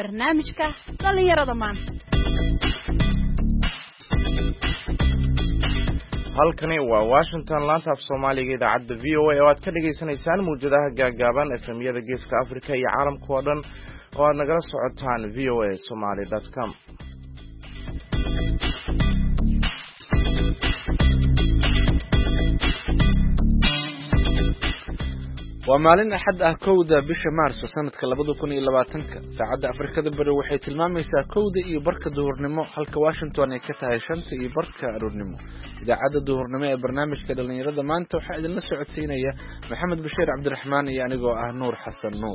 barnaamijka dhalinyarada maanta. halkani waa Washington laanta af Soomaaliga idaacadda VOA oo aad ka dhageysanaysaan muujadaha gaagaaban FM-yada Geeska Afrika iyo caalamka oo dhan oo aad nagala socotaan voasomali.com. waa maalin axad ah kowda bisha maarso sanadka 2020 saacadda afrikada bari waxay tilmaamaysaa kowda iyo barka duhurnimo halka Washington ay ka tahay 5 iyo barka aroornimo. idaacadda duhurnimo ee barnaamijka dhalinyarada maanta waxaa idinla socodsiinaya Maxamed Bashiir Cabdiraxmaan iyo anigoo ah Nuur Xasan Nuur.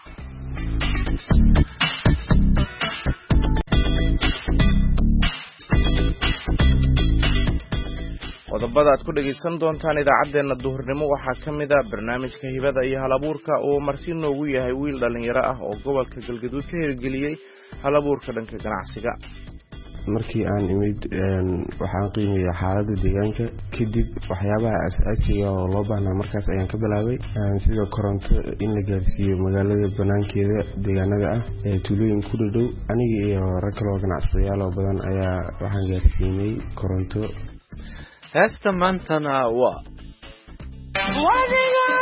qodobada aad ku dhageysan doontaan idaacadeena duhurnimo waxaa ka mid ah barnaamijka hibada iyo halabuurka oo marti noogu yahay wiil dhalinyaro ah oo gobolka Galgaduud ka hirgeliyay halabuurka dhanka ganacsiga. markii aan imid waxaan qiimeeyay xaaladda deegaanka kadib waxyaabaha aasaasiga oo loo baahnaa markaas ayaan ka bilaabay sida koronto in la gaarsiiyo magaalada banaankeeda deegaanada ah ee tuulooyin ku dhow aniga iyo rag kale oo ganacsadayaal oo badan ayaa waxaan gaarsiinay koronto. heesta maantana waa wadiga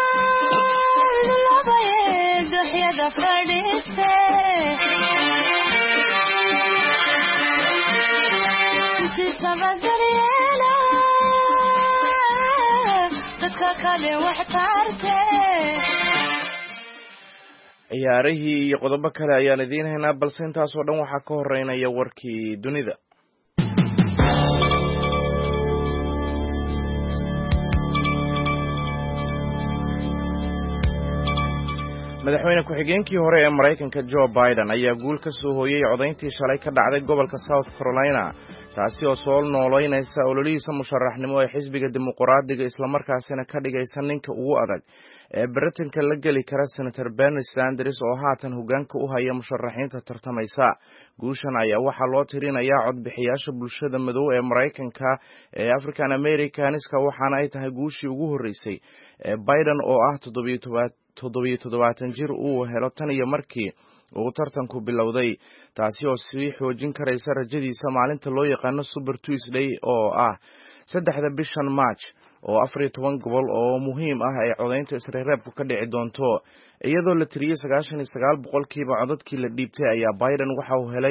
labaye duxyada fadhiiste sabazariela dadka kale wax tarte ciyaarihii iyo qodobo kale ayaan idiin haynaa balse intaas oo dhan waxaa ka horeynaya warkii dunida. madaxweyne ku-xigeenkii hore ee Mareykanka Joe Biden ayaa guul ka soo hooyay codayntii shalay ka dhacday gobolka South Carolina taasi oo soo noolaynaysa ololihiisa musharaxnimo ee xisbiga dimuqraadiga isla markaasina ka dhigaysa ninka ugu adag ee Britain-ka la geli kara Senator Bernie Sanders oo haatan hoggaanka u haya musharaxiinta tartamaysa. guushan ayaa waxaa loo tirinayaa codbixiyaasha bulshada madow ee Mareykanka ee African Americanska waxaana ay tahay guushii ugu horeysay ee Biden oo ah 77 jir uu helo tan iyo markii uu tartanku bilowday taasi oo sii xoojin karaysa rajadiisa maalinta loo yaqaano Super Tuesday oo ah 3 bishan March oo 14 gobol oo muhiim ah ay codaynta isreebku ka dhici doonto. iyadoo la tiriyay 99% codadkii la dhiibtay ayaa Biden waxa uu helay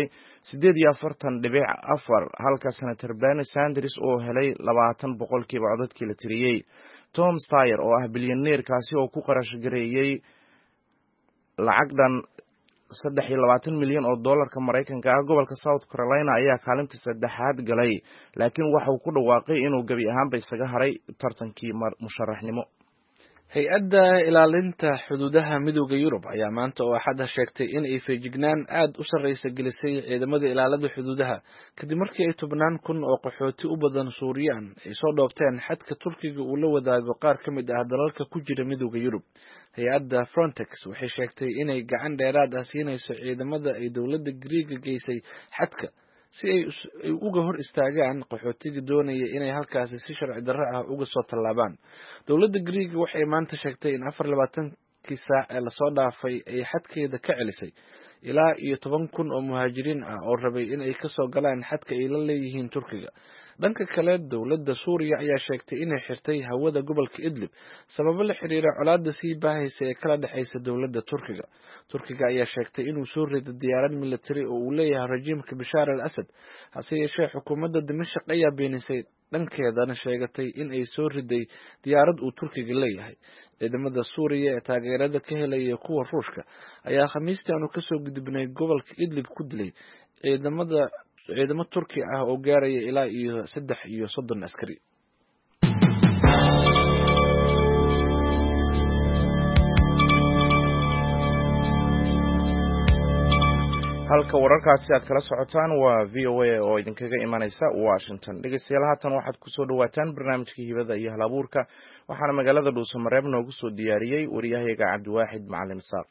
48.4 halka Senator Bernie Sanders uu helay 20% codadkii la tiriyay. Tom Steyer oo ah bilyaneer kaasi oo ku qarash gareeyay lacag dhan 23 milyan oo dollarka Mareykanka ah gobolka South Carolina ayaa kaalinta saddexaad galay laakiin waxa uu ku dhawaaqay inuu gabi ahaanba isaga haray tartankii musharaxnimo. hay-adda ilaalinta xuduudaha midowga Yurub ayaa maanta oo axad sheegtay in ay feejignaan aad u sareysa gelisay ciidamada ilaalada xuduudaha kadib markii ay 10,000 oo qaxooti u badan Suuriyaan ay soo dhoobteen xadka Turkiga uu la wadaago qaar ka mid ah dalalka ku jira midowga Yurub. hay-adda Frontex waxay sheegtay inay gacan dheeraad ah siinayso ciidamada ay dowladda Greek geysay xadka si ay uga hor istaagaan qaxootiga doonaya inay halkaasi si sharci darro ah uga soo tallaabaan. dowladda Greek waxay maanta sheegtay in 24 saac ee la soo dhaafay ay xadkeeda ka celisay ilaa iyo 10,000 oo muhaajiriin ah oo rabay in ay ka soo galaan xadka ay la leeyihiin Turkiga. dhanka kale dowladda Suuriya ayaa sheegtay inay xirtay hawada gobolka Idlib sababo la xiriira colaadda sii baahaysa ee kala dhaxaysa dowladda Turkiga. Turkiga ayaa sheegtay inuu soo riday diyaarad military oo uu leeyahay rajiimka Bashar al-Assad hase yeeshee xukuumadda Dimashq ayaa beenisay dhankeedana sheegatay in ay soo riday diyaarad uu Turkiga leeyahay. ciidamada Suuriya ee taageerada ka helaya kuwa Ruushka ayaa Khamiistii aanu ka soo gudbinay gobolka Idlib ku dilay ciidamo Turki ah oo gaaraya ilaa iyo 330 askari. halka wararkaasi aad kala socotaan waa VOA oo idinkaga imanaysa Washington. dhegeystayaal haatan waxaad ku soo dhawaataan barnaamijka hibada iyo halabuurka waxaana magaalada Dhuusamareeb noogu soo diyaariyay wariyahayaga Cabdiwaaxid Macalin Saaq.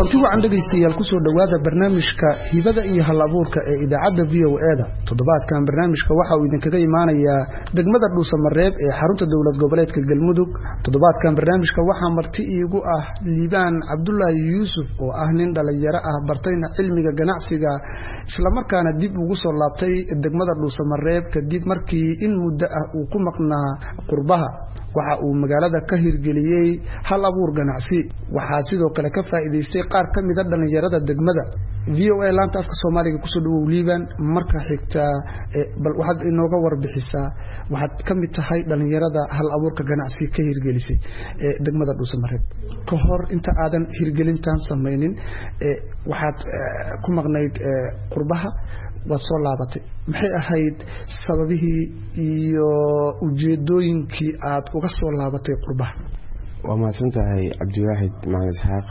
kulanti wacan dhegaystayaal ku soo dhawaada barnaamijka hibada iyo hal-abuurka ee idaacadda VOA-da. toddobaadkan barnaamijka waxa uu idinkaga imaanayaa degmada Dhuusamareeb ee xarunta dowlad goboleedka Galmudug. toddobaadkan barnaamijka waxaa marti iigu ah Liibaan Cabdullaahi Yuusuf oo ah nin dhalinyaro ah bartayna cilmiga ganacsiga isla markaana dib ugu soo laabtay degmada Dhuusamareeb kadib markii in muddo ah uu ku maqnaa qurbaha. waxa uu magaalada ka hirgeliyay hal abuur ganacsi. waxa sidoo kale ka faa'iideystay qaar ka mid ah dhalinyarada degmada. VOA laanta afka Soomaaliga ku soo dhawow Liibaan. marka xigta bal waxaad inooga warbixisaa waxaad ka mid tahay dhalinyarada hal abuurka ganacsi ka hirgelisay degmada Dhuusamareeb. ka hor inta aadan hirgelintan sameeynin waxaad ku maqnayd qurbaha waad soo laabatay. maxay ahayd sababihii iyo ujeedooyinkii aad uga soo laabatay qurbaha? waa mahadsantahay Cabdiwaaxid Macalin Isxaaq.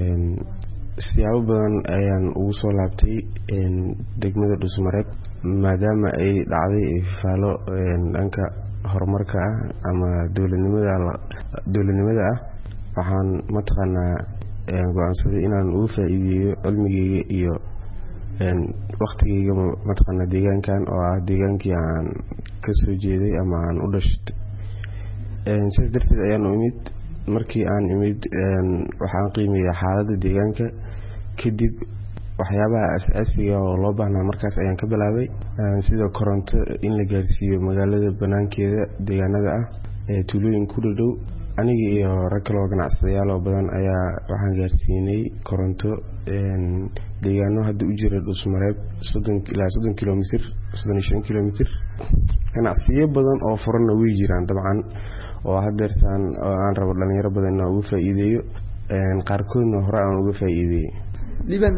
siyaabo badan ayaan ugu soo laabtay degmada Dhuusamareeb maadaama ay dhacday faalo dhanka horumarka ah ama dowladnimada ah. waxaan mataqaanaa go'aansaday inaan ugu faa'iideeyo cilmigeyga iyo waqtigeyga mataqaanaa deegaankan oo ah deegaankii aan ka soo jeeday ama aan u dhashay. sidaas darteed ayaan u imid. markii aan imid waxaan qiimeeyay xaaladda deegaanka kadib waxyaabaha asaasiga oo loo baahnaa markaas ayaan ka bilaabay sida koronto in la gaarsiiyo magaalada banaankeeda deegaanada ah ee tuulooyin ku dhow. aniga iyo rag kale oo ganacsadayaal oo badan ayaa waxaan gaarsiinay koronto deegaano hadda u jira Dhuusamareeb 30 ilaa 30 kilomitir 35 kilomitir. ganacsiyo badan oo furanna way jiraan dabcan oo hadeertaan aan rabo dhalinyaro badan inaan uga faa'iideeyo qaarkoodna hore aan uga faa'iideeyay. Liibaan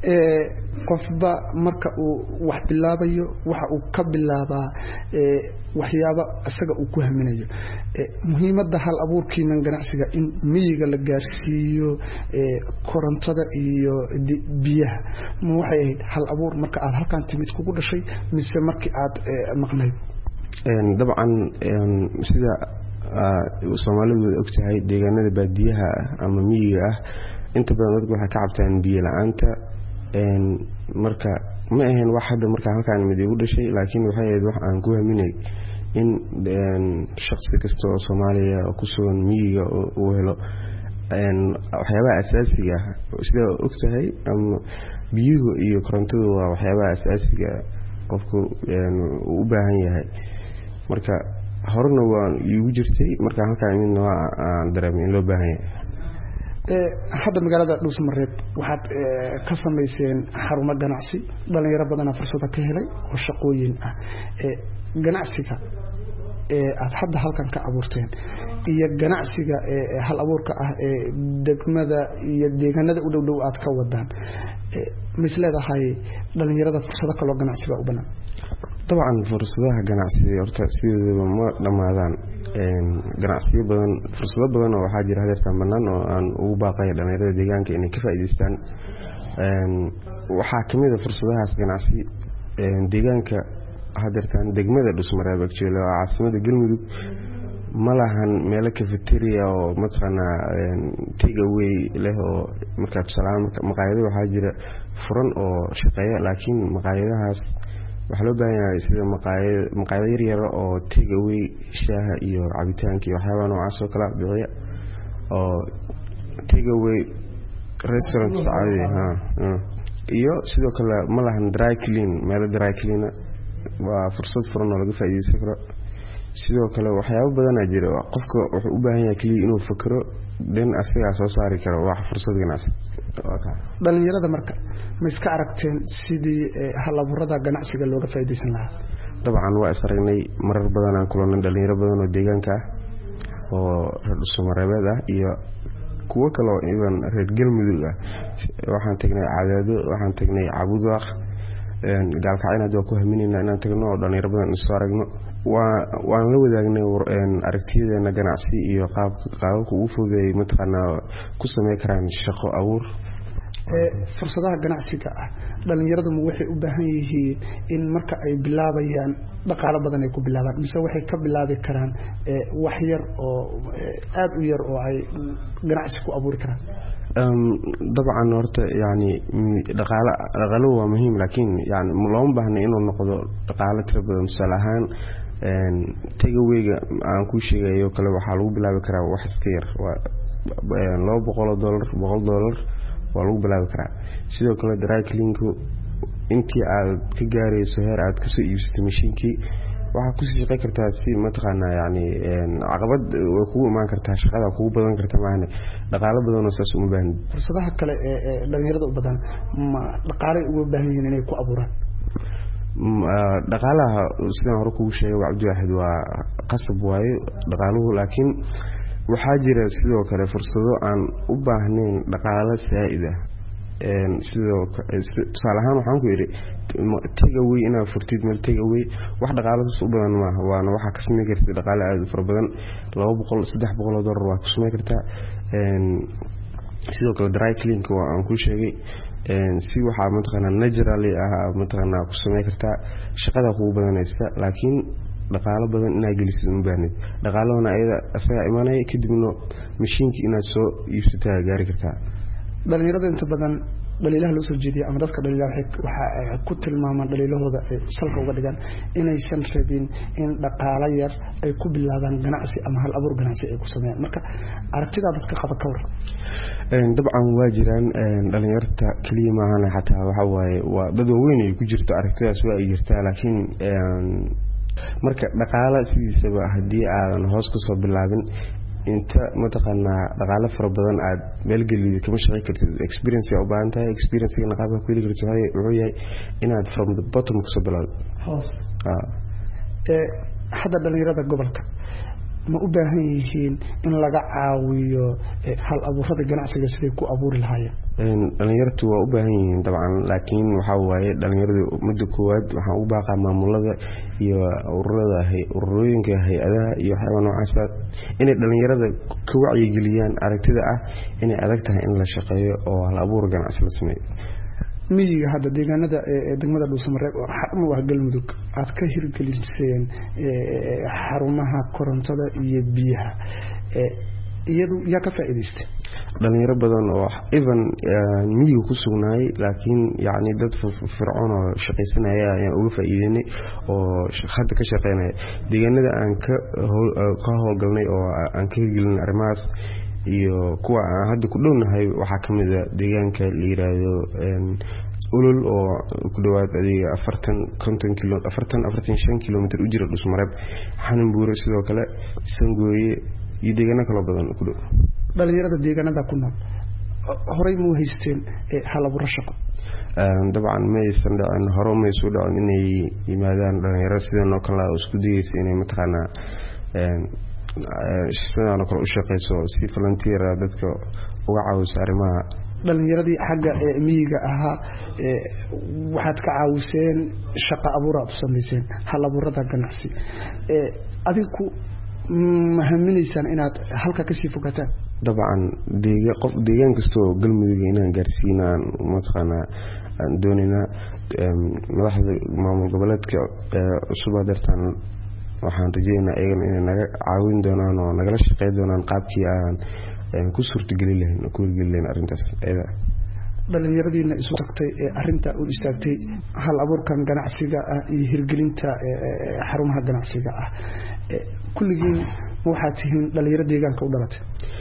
qofba marka uu wax bilaabayo waxa uu ka bilaabaa waxyaabo asaga uu ku haminayo. muhiimadda hal abuurkiinan ganacsiga in miyiga la gaarsiiyo korontada iyo biyaha ma waxay ahayd hal abuur marka aad halkan timid kugu dhashay mise markii aad maqnayd? dabcan sida Soomaalidu way ogtahay deegaanada baadiyaha ama miyiga ah inta badan dadku waxay ka cabtaan biyo la'aanta. marka ma ahayn wax hadda marka halkaan mid igu dhashay laakiin waxay ahayd wax aan ku haminay in shakhsi kasta oo Soomaaliya ku sugan miyiga uu helo waxyaabaha asaasiga ah sida ogtahay ama biyuhu iyo korontadu waa waxyaabaha asaasiga qofku u baahan yahay. marka horena waan igu jirtay marka halkaan midna aan dareemay in loo baahan yahay. hadda magaalada Dhuusamareeb waxaad ka sameyseen xarumo ganacsi dhalinyaro badan fursado ka helay oo shaqooyin ah. ganacsiga aad hadda halkan ka abuurteen iyo ganacsiga hal abuurka ah ee degmada iyo deegaanada u dhow aad ka wadaan misleedahay dhalinyarada fursado kale oo ganacsi u banaan? dabcan fursadaha ganacsiga horta sidooda ma dhamaadaan. ganacsiyo badan fursado badan oo waxaa jira hadeertaan banaan oo aan ugu baaqay dhalinyarada deegaanka inay ka faa'iideystaan. waxaa kamid ah fursadahaas ganacsi deegaanka hadeertaan degmada Dhuusamareeb actually oo caasimada Galmudug ma lahan meelo cafeteria oo mataqaanaa take away leh oo marka maqaayado waxaa jira furan oo shaqeeya laakiin maqaayadahaas waxa loo baahan yahay sida maqaayado yar yar oo take away shaaha iyo cabitaanka iyo waxyaabaha noocaas oo kala bixiya oo take away restaurants caadi iyo sidoo kale ma lahan dry clean meelo dry clean waa fursad furan oo laga faa'iideysan karo. sidoo kale waxyaabo badan jira qofka wuxuu u baahan yahay kaliya inuu fakaro dhan asaga soo saari karo wax fursad ganacsi. dhalinyarada marka ma iska aragteen sidii hal abuurada ganacsiga looga faa'iideysan lahaa? dabcan waa isragnay marar badan aan kulanay dhalinyaro badan oo deegaanka ah oo reer Dhuusamareeb ah iyo kuwa kale oo iban reer Galmudug ah. waxaan tagnay Cadaado, waxaan tagnay Cabudwaaq, gaalkacayna waa ku haminayna inaan tagno oo dhalinyaro badan isoo aragno. waan la wadaagnay aragtiyadeena ganacsi iyo qaabka ugu fududeeyay mataqaanaa ku sameyn karaan shaqo abuur. fursadaha ganacsiga ah dhalinyaradu waxay u baahan yihiin in marka ay bilaabayaan dhaqaale badan ay ku bilaabaan mise waxay ka bilaabi karaan wax yar oo aad u yar oo ay ganacsi ku abuuri karaan? dabcan horta yani dhaqaalo waa muhiim laakiin yani looma baahna inuu noqdo dhaqaalo tiro badan tusaale ahaan tagawayga aan ku sheegayo kale waxaa lagu bilaabi karaa wax iska yar $200 $100 waa lagu bilaabi karaa sidoo kale dry cleanku intii aad ka gaarayso heer aad kasoo iibsato mashiinkii waxaa ku shaqeyn kartaa si mataqaanaa yani caqabad way kugu imaan kartaa shaqada kugu badan kartaa maahane dhaqaalo badan oo saas uma baahan fursadaha kale ee dhalinyarada u badan ma dhaqaale ugu baahan yihiin inay ku abuuraan dhaqaalaha sidaan hore kugu sheegay Cabdiwaxid waa qasab waaye dhaqaaluhu laakiin waxaa jira sidoo kale fursado aan u baahnayn dhaqaale saa'id ah sidoo tusaale ahaan waxaan ku yidhi tagaway inaad furtid meel tagaway wax dhaqaaladas u badan maaha waana waxaa ka samey kartid dhaqaale aada u fara badan $200-300 waa ku samey kartaa sidoo kale dry cleanka waa aan ku sheegay si waxaa mataqaanaa naturally mataqaanaa ku samey kartaa shaqada kugu badanaysa laakiin dhaqaalo badan inaad gelisid uma baahnid dhaqaalahana ayada asaga imanaya kadibna mashiinkii inaad soo iibsataa gaari kartaa dhalinyarada inta badan dhaliilaha loo soo jeediya ama dadka dhaliilaha waxa ay ku tilmaamaan dhaliilahooda ay salka uga dhigaan inaysan rabin in dhaqaale yar ay ku bilaabaan ganacsi ama hal abuur ganacsi ay ku sameeyaan marka aragtida dadka qaba ka war dabcan waa jiraan dhalinyarta kaliya maahana xataa waxa waaye waa dad waaweyn ay ku jirto aragtidaas waa ay jirtaa laakiin marka dhaqaale sidiisaba haddii aadan hoos ka soo bilaabin inta mataqaanaa dhaqaale fara badan aad meelgelido kama shaqey kartid experience u baahan tahay experience-ga qaabka ku heli kartid wuxuu yahay inaad from the bottom ka soo bilowdo hoos hadda dhalinyarada gobolka ma u baahan yihiin in laga caawiyo hal abuurada ganacsiga siday ku abuuri lahaayeen dhalinyartu waa u baahan yihiin dabcan laakiin waxaa waaye dhalinyaradu muddo koowaad waxaan u baaqaa maamulada iyo ururooyinka hay-adaha iyo waxyaaba noocaasa inay dhalinyarada ka wacyigeliyaan aragtida ah inay adag tahay in la shaqeeyo oo hal abuur ganacsi la sameeyo miyiga hadda deegaanada degmada Dhuusamareeb oo xarun waa Galmudug aad ka hirgeliseen xarumaha korontada iyo biyaha iyadu yaa ka faa'iideystay dhalinyaro badan oo even miyiga ku sugnaay laakiin yani dad fircoon oo shaqaysanaya ayaan uga faa'iideynay oo hadda ka shaqeynaya deegaanada aan ka howlgalnay oo aan ka hirgelinay arrimahaas iyo kuwa aan hadda ku dhownahay waxaa ka mid ah deegaanka la yiraahdo ulul oo ku dhawaad adiga 45 kilomitir u jira Dhuusamareeb Xananbuure sidoo kale Sangooye iyo deegaano kale badan ku dhow dhalinyarada deegaanada ku nool horey mu haysteen hal abuur shaqo dabcan ma aysan dhacin hore ma soo dhacin inay yimaadaan dhalinyaro sidoo kale isku dayaysa inay mataqaanaa sidoo kale u shaqeyso si volunteer dadka uga caawiso arrimaha dhalinyaradii xagga miyiga ahaa waxaad ka caawiseen shaqo abuur aad u sameyseen hal abuurada ganacsi adinku ma haminaysaan inaad halka ka sii fogataan dabcan deegaan kasta oo Galmudug inaan gaarsiinaan mataqaanaa aan doonayna madaxda maamul goboleedka cusub adeertan waxaan rajeynayaa ayagana inay naga caawin doonaan oo nagala shaqeyn doonaan qaabkii aan ku suurtagelin lahayn ku hirgelin arrintaas ayada dhalinyaradiina isu tagtay arrinta u istaagtay hal abuurkan ganacsiga ah iyo hirgelinta xarumaha ganacsiga ah kulligiin waxaad tihiin dhalinyaro deegaanka u dhalatay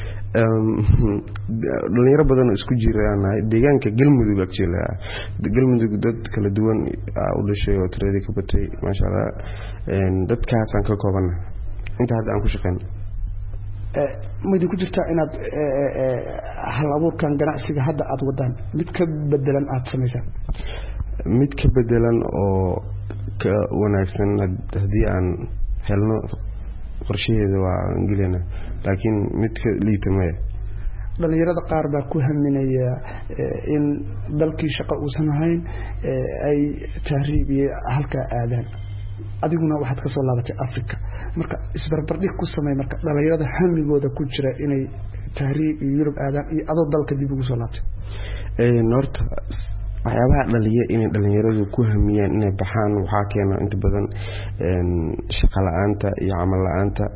dhalinyaro badan isku jiraan deegaanka Galmudug actually Galmudug dad kala duwan u dhashay oo tiradii ka batay masha Allah dadkaas aan ka koobanahay inta hadda aan ku shaqeyn ma idin ku jirtaa inaad hal abuurkan ganacsiga hadda aad wadaan mid ka bedelan aad sameysaan mid ka bedelan oo ka wanaagsan haddii aan helno qorshaheeda waa angelina laakiin mid ka liitamaya dhalinyarada qaar baa ku haminaya in dalkii shaqo uusan ahayn ay tahriib iyo halka aadaan adiguna waxaad ka soo laabatay Afrika marka isbarbardhig ku samey marka dhalinyarada hamigooda ku jira inay tahriib iyo Yurub aadaan iyo adoo dalka dib ugu soo laabtay horta waxyaabaha dhaliya inay dhalinyaradu ku hamiyaan inay baxaan waxaa keena inta badan shaqo la'aanta iyo camal la'aanta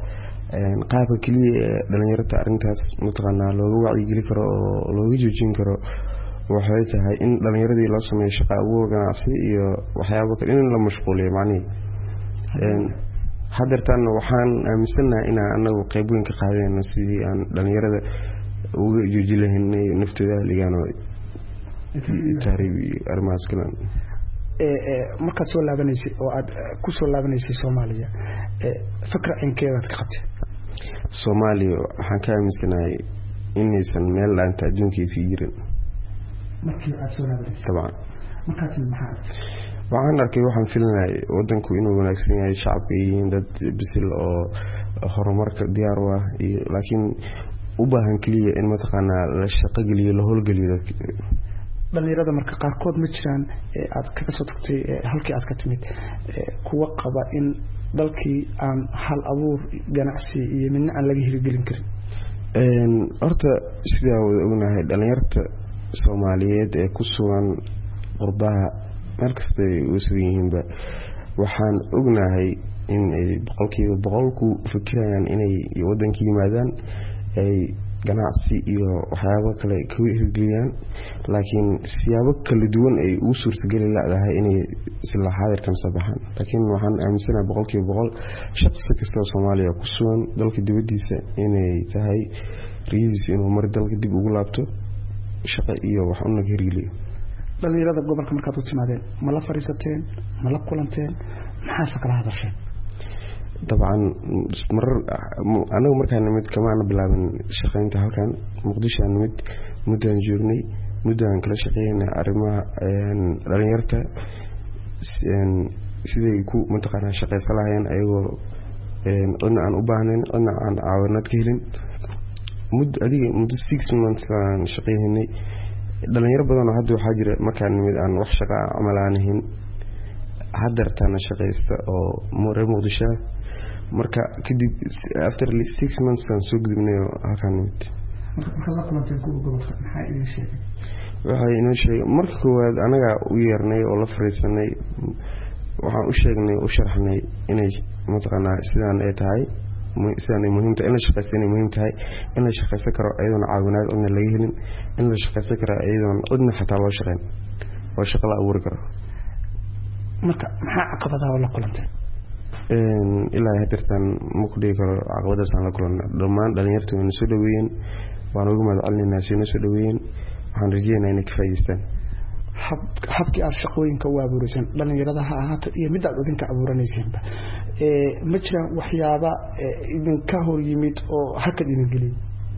qaabka kaliya dhalinyarada arintaas mataqaanaa looga wacyigeli karo oo looga joojin karo waxay tahay in dhalinyaradii loo sameeyo shaqo abuur ganacsi iyo waxyaabo kale in la mashquuliyo macnaheedu hadeertaan waxaan aaminsanahay inaan anagu qayb weyn ka qaadayno sidii aan dhalinyarada uga jooji lahaynay naftooda haligaan oo taariib iyo arrimahaas kale markaad soo laabanaysay oo aad ku soo laabanaysay Soomaaliya fikra inkeedaad ka qabtay Soomaaliya waxaan ka aaminsanahay inaysan meel dhaanta adduunkiisa jirin markii aad soo laabanaysay tabaan markaad maxaa waxaan arkay waxaan filanay wadanku inuu wanaagsan yahay shacabka yihiin dad bisil oo horumarka diyaar u ah laakiin u baahan kaliya in mataqaanaa la shaqo geliyo la howlgeliyo dhalinyarada marka qaarkood ma jiraan aad kaga soo tagtay halkii aad ka timid kuwa qaba in dalkii aan hal abuur ganacsi iyo midna aan laga hirgelin karin horta sidaa wada ognahay dhalinyarta Soomaaliyeed ee ku sugan qurbaha meel kasta ay u sugan yihiinba waxaan ognahay in ay boqolkiiba boqol ku fikirayaan inay wadanka yimaadaan ay ganacsi iyo waxyaabo kale ka hirgeliyaan laakiin siyaabo kala duwan ay u suurtagali laadahay inay isla xaadirkan soo baxaan laakiin waxaan aaminsanahay boqolkiiba boqol shaqsi kasta oo Soomaaliya ku sugan dalka dibadiisa inay tahay riyadiisa inuu mar dalka dib ugu laabto shaqo iyo wax una ka hirgeliyo dhalinyarada gobolka markaad u timaadeen ma la fariisateen ma la kulanteen maxaa kala hadasheen dabcan marar anagu markaan nimid kamaana bilaabin shaqaynta halkan Muqdisho aan nimid muddaan joognay muddaan kala shaqeynay arrimaha dhalinyarta siday ku mataqaanaa shaqaysan lahaayeen ayagoo cidna aan u baahnayn cidna aan caawinad ka helin muddo 6 months aan shaqeynay dhalinyaro badan oo hadda waxaa jira markaan nimid aan wax shaqo camal aan ahayn hadeertaana shaqaysta oo reer Muqdisho marka kadib after 6 months aan soo gudubnay halkaan nimid marka la kulantay gobolka maxaa idin sheegay waxay inoo sheegay marka koowaad anaga u yeernay oo la fariisanay waxaan u sheegnay u sharxnay inay mataqaanaa sidaan ay tahay sidaan ay muhiim tahay in la shaqaysto inay muhiim tahay in la shaqaysan karo ayadoon caawinaad cidna laga helin in la shaqaysan karo ayadoon cidna xataa loo shaqayn oo shaqo la abuuri karo marka maxaa caqabadaha la kulantay ilaa hadeertaan ma ku dhigi karo caqabadaas aan la kulannay dhammaan dhalinyartu way soo dhaweeyeen waan ugu mahadcelinaynaa si soo dhaweeyeen waxaan rajeynayaa inay ka faa'iideystaan habkii aad shaqooyinka u abuuraysan dhalinyarada ha ahaato iyo mid aad idinka abuuranaysiinba ma jiraan waxyaaba idinka hor yimid oo halkan idin geliyay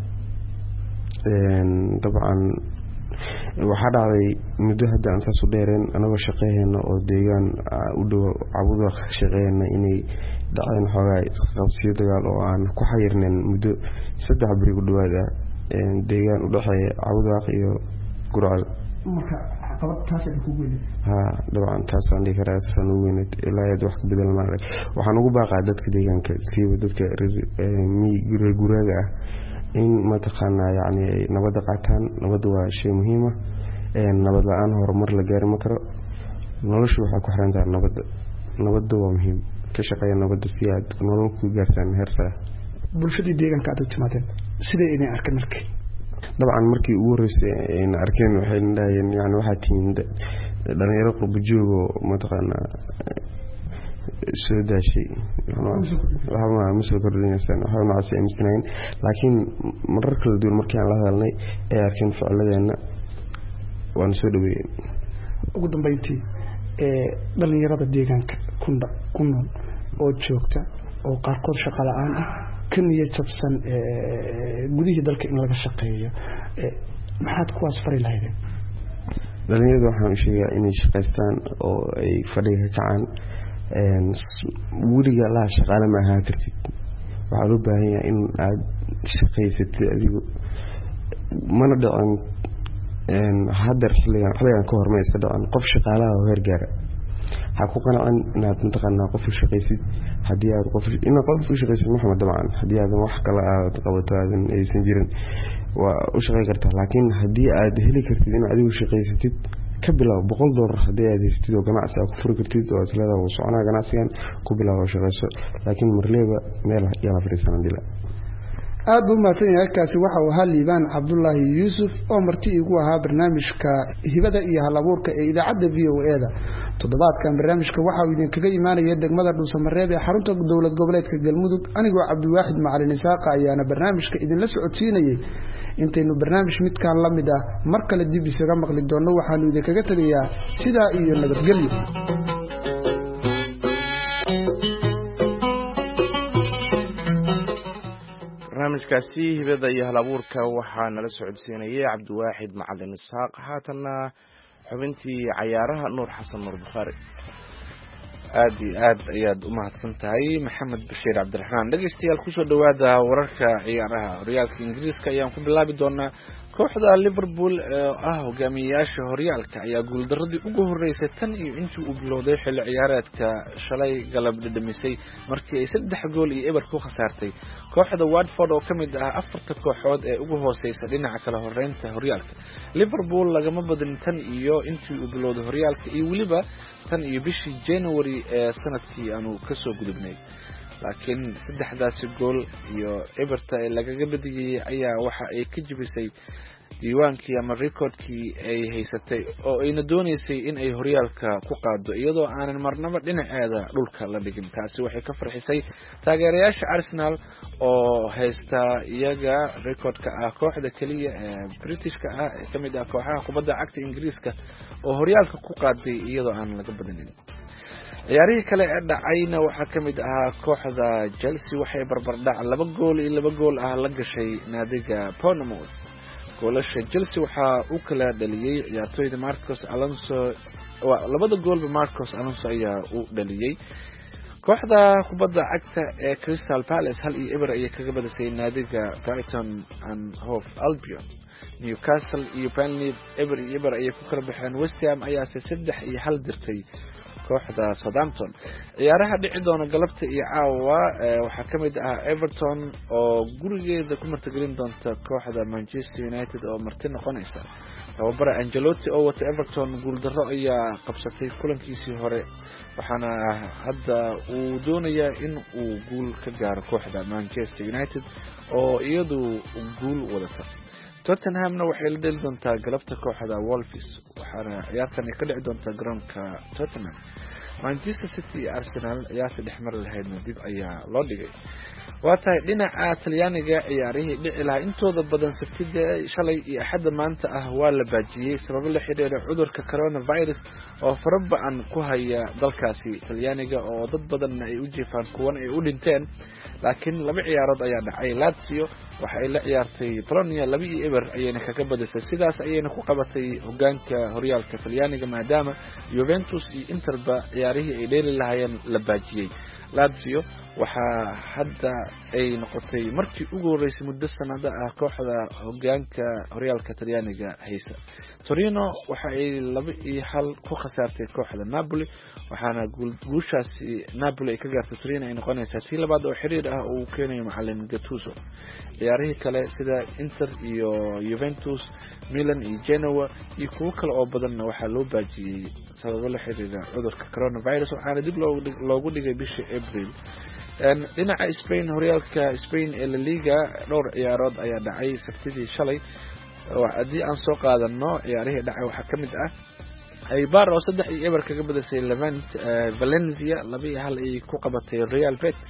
dabcan waxaa dhacday muddo hadda aan saas u dheereen anagoo shaqeeyna oo deegaan u dhow cabuda shaqeeyna inay dhaceen xoogaa isqabsiyo dagaal oo aan ku xayirneen muddo 3 bari ku dhawaad deegaan u dhaxeeya cabuda iyo gurcad marka caqabad taas ay ku weynay dabcan taas aan dhigi karaa taas aan ugu weynay ilaa aad wax ka bedel ma arag waxaan ugu baaqaa dadka deegaanka siiba dadka reer guraaga ah in mataqaanaa yani ay nabadda qaataan nabadda waa shay muhiim ah nabad la-aan horumar la gaari ma karo noloshu waxay ku xiran tahay nabadda waa muhiim ka shaqeeya nabadda si aad nolol ku gaartaan heer sare bulshadii deegaanka aad u timaadeen siday idin arkeen markii dabcan markii ugu horeysay ayna arkeen waxay dhahayeen yani waxaa tihiin dhalinyaro qurbo joogo mataqaanaa soo daashay ma soo kordhinaysaan waxaa noocasi aaminsanayeen laakiin marar kala duwan markii aan la hadalnay ay arkeen ficiladeena waana soo dhaweeyeen ugu dambeyntii dhalinyarada deegaanka ku nool oo joogta oo qaarkood shaqo la-aan ah ka niyad jabsan gudihii dalka in laga shaqeeyo maxaad kuwaas fari lahaydeen dhalinyarada waxaan u sheegaa inay shaqaystaan oo ay fadhiga ka kacaan weliga laha shaqaale ma ahaa kartid waxaa loo baahan yahay in aad shaqaysatid adigu mana dhicin hadeer xilligan ka hor ma iska dhicin qof shaqaalaha oo heer gaara ha ku qanacin inaad mataqaanaa qof u shaqaysid haddii aad inaad qof u shaqaysid maxamed dabcan haddii aadan wax kale aad qabato aadan aysan jirin waa u shaqay kartaa laakiin haddii aad heli kartid in adigu shaqaysatid ka bilow $100 haddii aad haystid oo ganacsi aad ku furi kartid oo aslada uu soconaa ganacsigan ku bilow shaqayso laakiin marleeba meel yaa fariisan dila aad buu mahadsan yahay kaasi waxa uu ahaa Liibaan Cabdullaahi Yuusuf oo marti igu ahaa barnaamijka hibada iyo halabuurka ee idaacadda VOA-da toddobaadkan barnaamijka waxa uu idinkaga imaanaya degmada Dhuusamareeb ee xarunta dowlad goboleedka Galmudug anigoo Cabdiwaaxid Macalin Isaaq ayaana barnaamijka idinla socodsiinayay intaynu barnaamij midkaan la mid ah mar kale dib isaga maqli doono waxaanu idinkaga tagayaa sidaa iyo nabadgelyo barnaamijkaasi hibada iyo halabuurka waxaa nala socodsiinayay Cabdiwaaxid Macalin Isaaq haatanna xubintii cayaaraha Nuur Xasan Nuur Bukhari aad iyo aad ayaad u mahadsan tahay Maxamed Bashiir Cabdiraxmaan dhageystayaal ku soo dhawaada wararka ciyaaraha horyaalka Ingiriiska ayaan ku bilaabi doonaa kooxda Liverpool hogaamiyayaasha horyaalka ayaa guuldaradii ugu horeysay tan iyo intii uu bilowday xilli ciyaareedka shalay galab dhadhamisay markii ay 3 gool iyo eber ku khasaartay kooxda Watford oo kamid ah afarta kooxood ee ugu hooseysa dhinaca kala horeynta horyaalka Liverpool lagama badin tan iyo intii uu bilowday horyaalka iyo waliba tan iyo bishii January ee sanadkii aanu ka soo gudubnay laakiin 3daasi gool iyo eberta ee lagaga badiyay ayaa waxa ay ka jibisay diiwaankii ama recordkii ay haysatay oo ayna doonaysay in ay horyaalka ku qaado iyadoo aanan marnaba dhinaceeda dhulka la dhigin taasi waxay ka farxisay taageerayaasha Arsenal oo haysta iyaga recordka kooxda kaliya ee Britishka ee kamid ah kooxaha kubadda cagta Ingiriiska oo horyaalka ku qaaday iyadoo aan laga badinin ciyaarihii kale ee dhacayna waxaa kamid ahaa kooxda Chelsea waxay barbardhac 2 gool iyo 2 gool la gashay naadiga Bournemouth goolasha Chelsea waxa uu kala dhaliyay ciyaartoyda Marcos Alonso labada goolba Marcos Alonso ayaa uu dhaliyay kooxda kubadda cagta ee Crystal Palace 1-0 ayay kaga badisay naadiga Brighton and Hove Albion Newcastle iyo Burnley 1-0 ayay ku kala baxeen West Ham ayaa 3-1 dirtay kooxda Southampton ciyaaraha dhici doona galabta iyo caawa waxaa kamid ah Everton oo gurigeeda ku martigelin doonta kooxda Manchester United oo marti noqonaysa tababara Ancelotti oo wata Everton guuldaro ayaa qabsatay kulankiisii hore waxaana hadda uu doonayaa in uu guul ka gaaro kooxda Manchester United oo iyadu guul wadata Tottenhamna waxay la dheli doontaa galabta kooxda Wolves waxaana ciyaartan ka dhici doontaa garoonka Tottenham Manchester City iyo Arsenal ciyaarta dhexmar lahaydna dib ayaa loo dhigay waa tahay dhinaca Talyaaniga ciyaarihii dhici lahaa intooda badan Sabtida shalay iyo Axadda maanta waa la baajiyay sabab la xiriira cudurka coronavirus oo farabaan ku haya dalkaasi Talyaaniga oo dad badan ay u jeefaan kuwan ay u dhinteen laakiin 2 ciyaarood ayaa dhacay Lazio waxay la ciyaartay Bologna 2-0 ayayna kaga badisay sidaas ayayna ku qabatay hogaanka horyaalka Talyaaniga maadaama Juventus iyo Inter ciyaarihii ay dheeli lahaayeen la baajiyay Lazio waxa hadda ay noqotay markii ugu horeysay muddo sanado kooxda hogaanka horyaalka Talyaaniga haysa Torino waxa ay 2-1 ku khasaartay kooxda Napoli waxaana guushaasi Napoli ay ka gaartay Torino ay noqonaysaa tii labaad oo xiriir uu keenayo macallin Gattuso ciyaarihii kale sida Inter iyo Juventus Milan iyo Genoa iyo kuwo kale oo badan waxa loo baajiyay sabab la xiriira cudurka coronavirus waxaana dib loogu dhigay bishii April dhinaca Spain horyaalka Spain ee La Liga dhowr ciyaarood ayaa dhacay Sabtidii shalay hadii aan soo qaadano ciyaarihii dhacay waxa kamid ah Eibar oo 3-0 kaga badisay Levante Valencia 2-1 ay ku qabatay Real Betis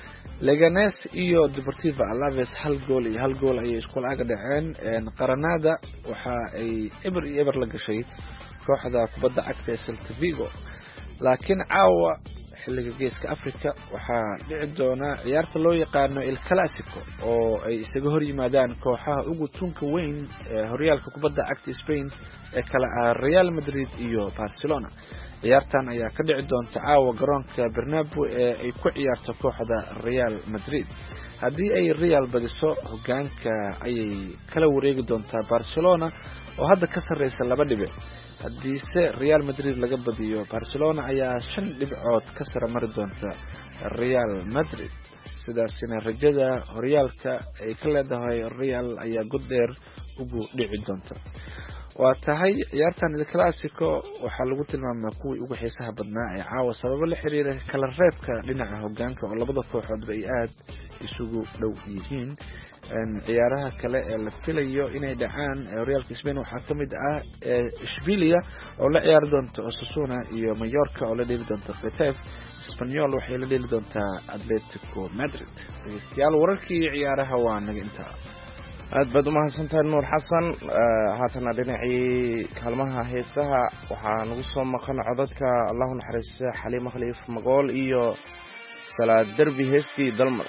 Leganes iyo Deportivo Alaves 1 gool iyo 1 gool ayay isku laaga dhaceen Granada waxa ay 1-1 la gashay kooxda kubadda cagta Celta Vigo laakiin caawa xilliga geeska Afrika waxa dhici doona ciyaarta loo yaqaan El Clasico oo ay isaga hor yimaadaan kooxaha ugu tunka weyn ee horyaalka kubadda cagta Spain ee kala ah Real Madrid iyo Barcelona ciyaartan ayaa ka dhici doonta caawa garoonka Bernabeu ee ay ku ciyaarto kooxda Real Madrid hadii ay Real badiso hogaanka ayay kala wareegi doontaa Barcelona oo hadda ka sareysa 2 dhibic haddii Real Madrid laga badiyo Barcelona ayaa 5 dhibcood ka sare mari doonta Real Madrid sidaasina rajada horyaalka ay ka leedahay Real ayaa god dheer ugu dhici doonta waa tahay ciyaartan El Clasico waxaa lagu tilmaamaa kuwii ugu xiisaha badnaa ee caawa sababo la xiriira kala reebka dhinaca hogaanka oo labada kooxoodba ay aad isugu dhow yihiin ciyaaraha kale ee la filayo inay dhacaan Real Spain waxaa kamid ah Sevilla oo la ciyaari doonto Osasuna iyo Mallorca oo la dheli doonto Getafe. Espanyol waxay la dheli doontaa Atletico Madrid. Dhageystayaal wararkii ciyaaraha waa naga intaa. aad baad u mahadsantahay Nuur Xasan. haatana dhinacii kaalmaha heesaha waxaa nagu soo maqan codadka Allahu naxariisto Xaliimo Khaliif Magool iyo Salaad Derbi heestii Dalmar.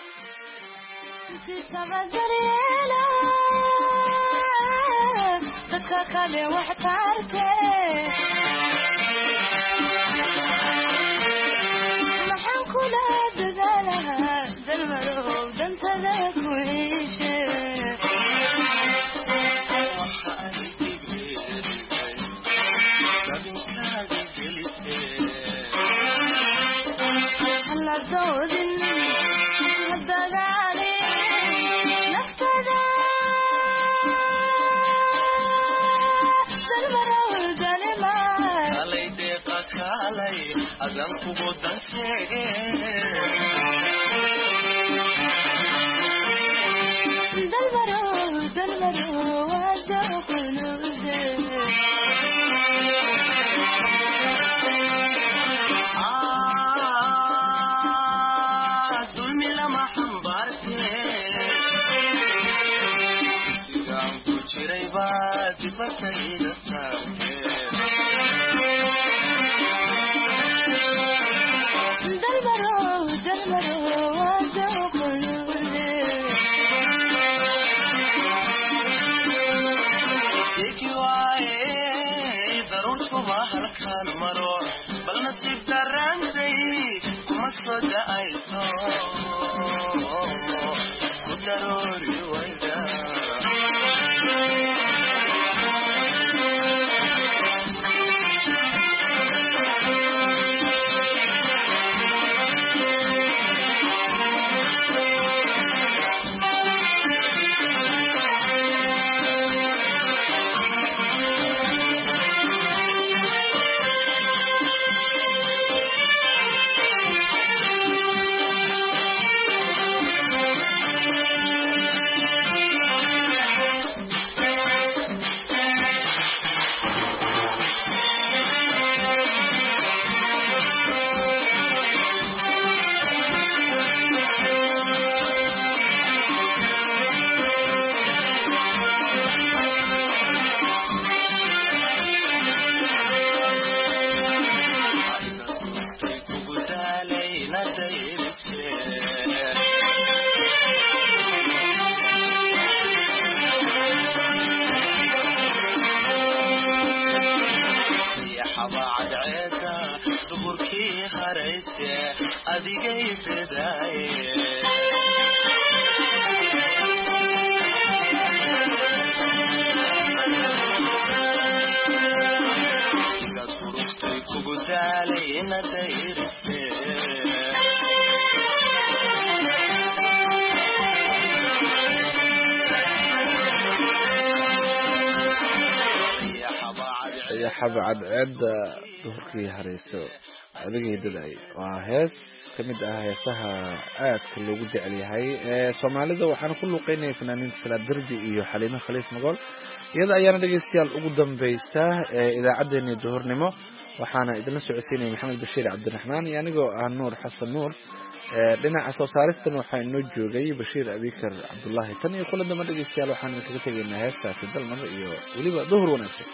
xabcad duhurkii hareyso adegeydada waa hees kamid ah heesaha aadka loogu jecel yahay ee Soomaalida waxaan ku luqeynay fanaaniinta Salaad Derbi iyo Xaliimo Khaliif Magool iyada ayaana dhageystayaal ugu dambaysa idaacadeena duhurnimo waxaana idin socodsiinay Maxamed Bashiir Cabdiraxmaan iyo anigoo ah Nuur Xasan Nuur dhinaca soo saaristan waxaa inoo joogay Bashiir Abikar Cabdullaahi tan iyo kulan dama dhageystayaal waxaan kaga tegaynaa heestaasi Dalmar iyo waliba duhur wanaagsan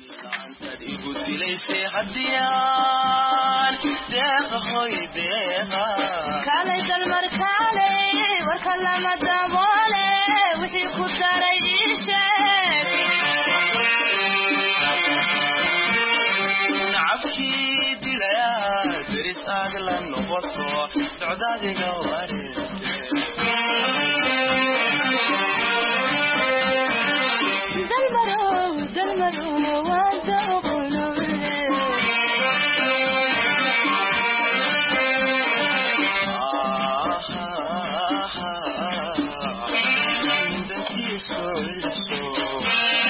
kale dalmar kale warka lama daboole wixii ku daray sheeg nacabkii dilaya diris aad la noqoto socdaadiga wareeg dalmaro waa daqono so